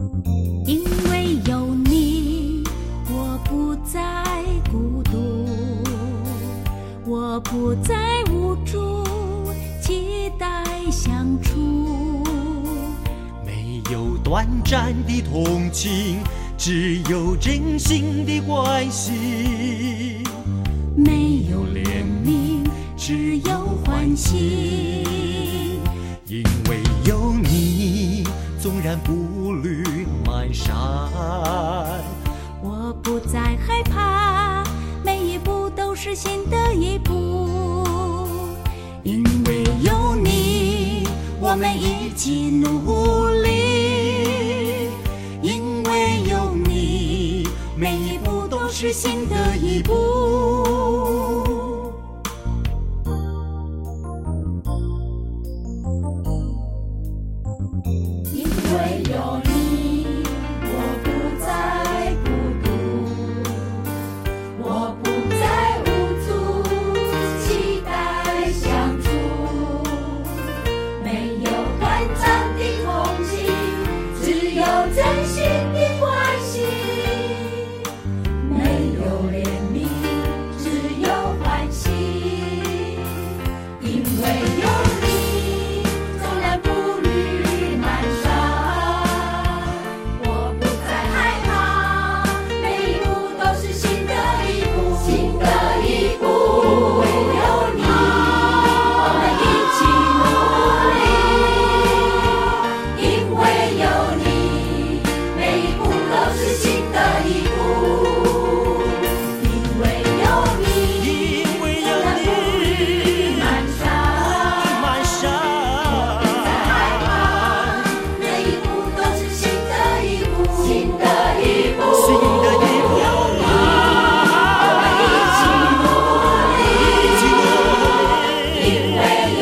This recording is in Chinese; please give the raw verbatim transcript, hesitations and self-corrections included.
因为有你，我不再孤独，我不再无助，期待相处。 没有短暂的同情，只有真心的关系。 没有怜悯，只有欢喜。 因为有你，纵然步履蹒跚， 我不再害怕，每一步都是新的一步。因为有你，我们一起努力。因为有你，每一步都是新的一步。因为有你，我不再孤独，我不再无助，期待相处。没有短暂的同情，只有真心的关系。没有怜悯，只有欢喜。因为有你，纵然步履蹒跚，我不再害怕，每一步都是新的一步，新的一步。因为有你，我们一起努力。因为有你，每一步都是新的一步。因为有你， 因为有纵然步履你， 蹒跚， 蹒跚。 害怕，每一步都是新的一步，新的一步， 新的一步， 我们一起努力。 一起努力。 因为